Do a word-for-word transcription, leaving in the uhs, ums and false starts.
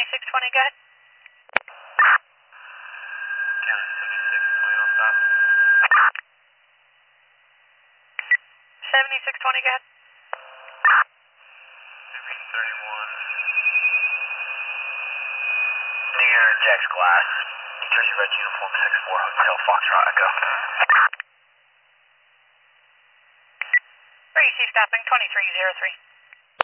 seventy-six twenty, go ahead. County seventy-six twenty on stop. seventy-six twenty, go ahead. fifteen thirty-one. Near Jack's Glass. New Jersey Red Uniform six four Hotel Foxtrot Echo. Where you see stopping? twenty-three oh three.